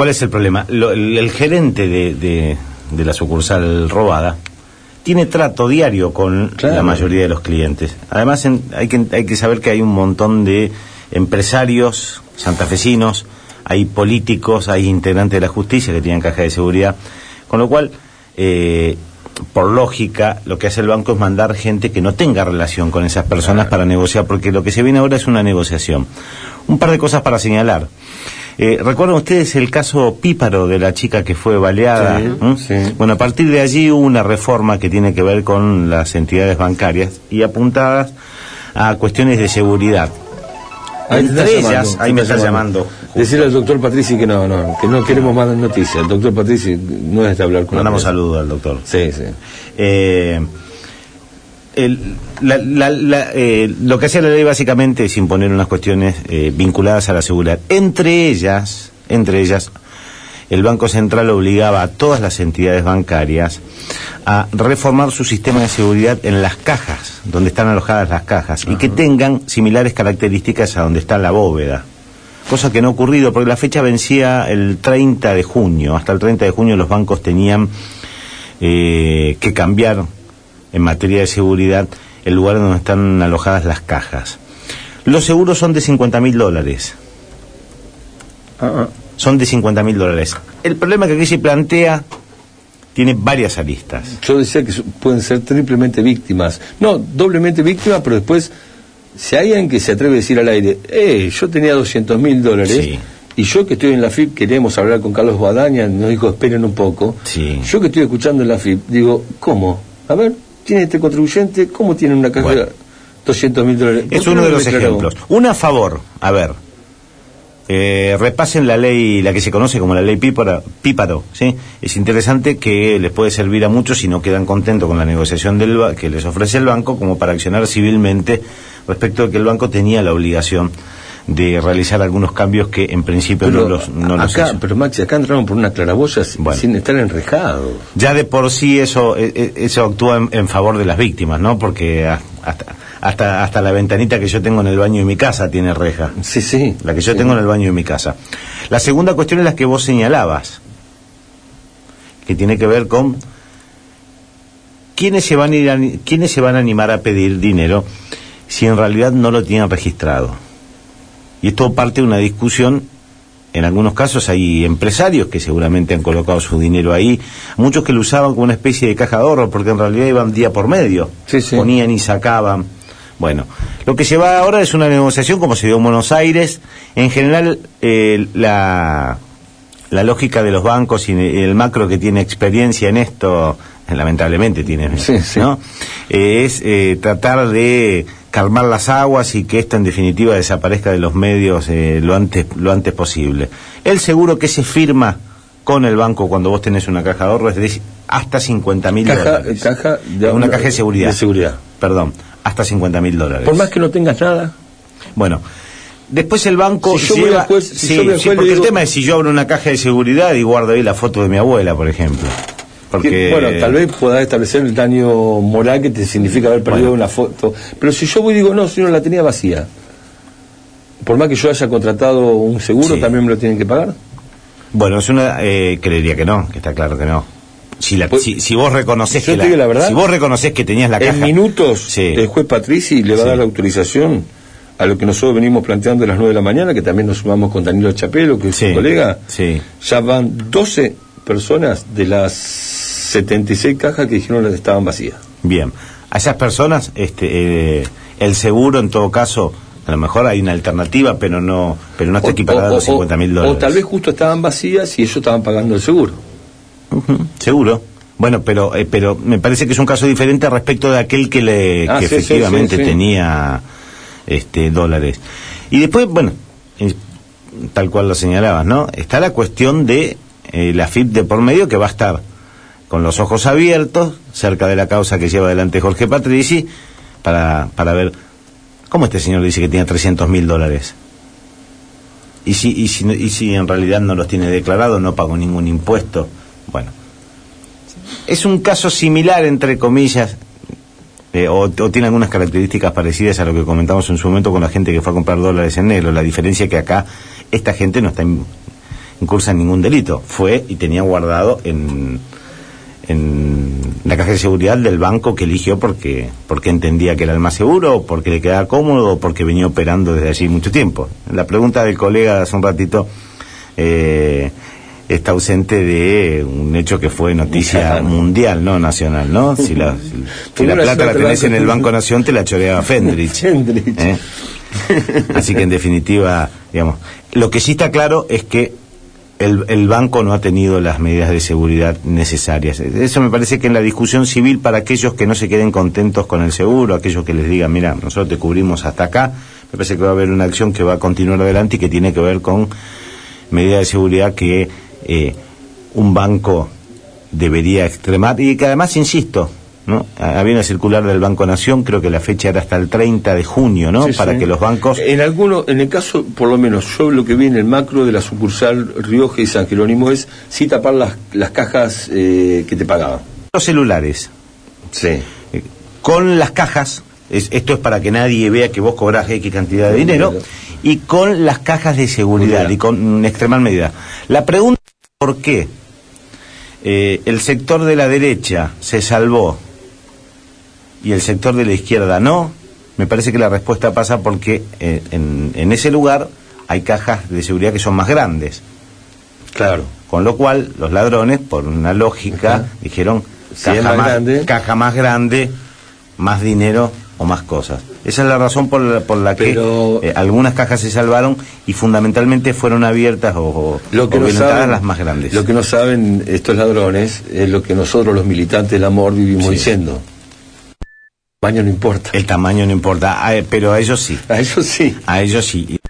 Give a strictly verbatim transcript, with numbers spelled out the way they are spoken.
¿Cuál es el problema? Lo, el, el gerente de, de, de la sucursal robada tiene trato diario con claro. la mayoría de los clientes. Además, en, hay, que, hay que saber que hay un montón de empresarios santafesinos, hay políticos, hay integrantes de la justicia que tienen caja de seguridad, con lo cual, eh, por lógica, lo que hace el banco es mandar gente que no tenga relación con esas personas para negociar, porque lo que se viene ahora es una negociación. Un par de cosas para señalar. Eh, ¿Recuerdan ustedes el caso Píparo de la chica que fue baleada? Sí, ¿Mm? sí. Bueno, a partir de allí hubo una reforma que tiene que ver con las entidades bancarias y apuntadas a cuestiones de seguridad. Ahí Entre ellas, ahí me está llamando. Decirle al doctor Patrici que no, no, que no queremos más noticias. El doctor Patrici no es de hablar con Mandamos saludos al doctor. Sí, sí. Eh, el, la, la, la, eh, lo que hace la ley básicamente es imponer unas cuestiones eh, vinculadas a la seguridad. Entre ellas, entre ellas, el Banco Central obligaba a todas las entidades bancarias a reformar su sistema de seguridad en las cajas, donde están alojadas las cajas, uh-huh. y que tengan similares características a donde está la bóveda. Cosa que no ha ocurrido, porque la fecha vencía el treinta de junio. Hasta el treinta de junio los bancos tenían eh, que cambiar en materia de seguridad el lugar donde están alojadas las cajas. Los seguros son de cincuenta mil dólares. Uh-huh. Son de cincuenta mil dólares. El problema que aquí se plantea tiene varias aristas. Yo decía que pueden ser triplemente víctimas. No, doblemente víctimas, pero después, si hay alguien que se atreve a decir al aire, eh, yo tenía doscientos mil dólares, sí. y yo que estoy en la F I P, queremos hablar con Carlos Guadaña, nos dijo, esperen un poco. Sí. Yo que estoy escuchando en la F I P, digo, ¿cómo? A ver, tiene este contribuyente, ¿cómo tiene una caja bueno. de doscientos mil dólares? Es uno de los ejemplos. Una a favor, a ver. Eh, repasen la ley, la que se conoce como la ley Píparo, Píparo, ¿sí? Es interesante que les puede servir a muchos si no quedan contentos con la negociación del que les ofrece el banco, como para accionar civilmente respecto de que el banco tenía la obligación de realizar algunos cambios que en principio pero no los no los acá, hizo. Pero Maxi, acá entraron por una claraboya bueno, sin estar enrejados. Ya de por sí eso eso actúa en, en favor de las víctimas, ¿no? Porque hasta hasta hasta la ventanita que yo tengo en el baño de mi casa tiene reja. Sí, sí. La que yo sí. tengo en el baño de mi casa. La segunda cuestión es la que vos señalabas, que tiene que ver con quiénes se van a ir a, quiénes se van a animar a pedir dinero si en realidad no lo tienen registrado. Y esto parte de una discusión. En algunos casos hay empresarios que seguramente han colocado su dinero ahí, muchos que lo usaban como una especie de caja de ahorro, porque en realidad iban día por medio, sí, sí. ponían y sacaban. Bueno, lo que se va ahora es una negociación como se dio en Buenos Aires. En general, eh, la, la lógica de los bancos y el macro que tiene experiencia en esto, lamentablemente tiene, sí, sí. ¿no? Eh, es eh, tratar de calmar las aguas y que esto en definitiva desaparezca de los medios eh, lo antes lo antes posible. El seguro que se firma con el banco cuando vos tenés una caja de ahorro es de hasta cincuenta mil dólares. Caja de una, una caja de seguridad. De seguridad. Perdón, hasta cincuenta mil dólares. Por más que no tengas nada. Bueno, después el banco si lleva... Juez, si sí, yo sí, porque digo... el tema es si yo abro una caja de seguridad y guardo ahí la foto de mi abuela, por ejemplo. Porque... Bueno, tal vez puedas establecer el daño moral que te significa haber perdido bueno. una foto. Pero si yo voy y digo, no, si no la tenía vacía, por más que yo haya contratado un seguro, sí. ¿también me lo tienen que pagar? Bueno, es una... Eh, creería que no, que está claro que no. Si, la, pues, si, si vos reconoces que la, la verdad, si vos reconoces que tenías la caja... En minutos, sí. el juez Patrici le va a dar sí. la autorización a lo que nosotros venimos planteando a las nueve de la mañana, que también nos sumamos con Danilo Chapelo, que es sí. su colega. Sí. Ya van doce personas de las setenta y seis cajas que dijeron que estaban vacías. Bien, a esas personas este eh, el seguro en todo caso, a lo mejor hay una alternativa, pero no pero no está equiparada a los cincuenta mil dólares. O tal vez justo estaban vacías y ellos estaban pagando el seguro. Uh-huh, seguro. Bueno, pero eh, pero me parece que es un caso diferente respecto de aquel que le ah, que sí, efectivamente sí, sí, sí. tenía este dólares. Y después, bueno, eh, tal cual lo señalabas, ¿no? Está la cuestión de eh, la F I P de por medio, que va a estar con los ojos abiertos cerca de la causa que lleva adelante Jorge Patrici para para ver cómo este señor dice que tiene trescientos mil dólares. Y si, y, si, y si en realidad no los tiene declarados, no pagó ningún impuesto. Bueno, es un caso similar, entre comillas, eh, o, o tiene algunas características parecidas a lo que comentamos en su momento con la gente que fue a comprar dólares en negro. La diferencia es que acá esta gente no está incursa en ningún delito. Fue y tenía guardado en, en la caja de seguridad del banco que eligió porque, porque entendía que era el más seguro, o porque le quedaba cómodo, o porque venía operando desde allí mucho tiempo. La pregunta del colega hace un ratito eh, está ausente de un hecho que fue noticia mundial, no nacional, ¿no? Si la, si, si la plata la tenés en el Banco Nación, te la choreaba Fendrich. ¿eh? Así que en definitiva, digamos, lo que sí está claro es que el, el banco no ha tenido las medidas de seguridad necesarias. Eso me parece que en la discusión civil, para aquellos que no se queden contentos con el seguro, aquellos que les digan, mira, nosotros te cubrimos hasta acá, me parece que va a haber una acción que va a continuar adelante y que tiene que ver con medidas de seguridad que eh, un banco debería extremar, y que además, insisto, ¿no? Había una circular del Banco Nación, creo que la fecha era hasta el treinta de junio, ¿no? Sí, para sí. que los bancos... En alguno, en el caso, por lo menos, yo lo que vi en el macro de la sucursal Rioja y San Jerónimo es sí tapar las, las cajas eh, que te pagaban. Los celulares. Sí. Eh, con las cajas, es, esto es para que nadie vea que vos cobrás X cantidad de dinero, y con las cajas de seguridad, seguridad. y con extremar medida. La pregunta es por qué eh, el sector de la derecha se salvó y el sector de la izquierda no. Me parece que la respuesta pasa porque eh, en, en ese lugar hay cajas de seguridad que son más grandes. Claro. Con lo cual, los ladrones, por una lógica, Ajá. dijeron, si caja, más más, grande. caja más grande, más dinero o más cosas. Esa es la razón por la, por la Pero, que eh, algunas cajas se salvaron y fundamentalmente fueron abiertas o, o, lo que o no violentadas saben, las más grandes. Lo que no saben estos ladrones es lo que nosotros los militantes del amor vivimos sí. diciendo. El tamaño no importa. El tamaño no importa, a, pero a ellos sí. A ellos sí. A ellos sí.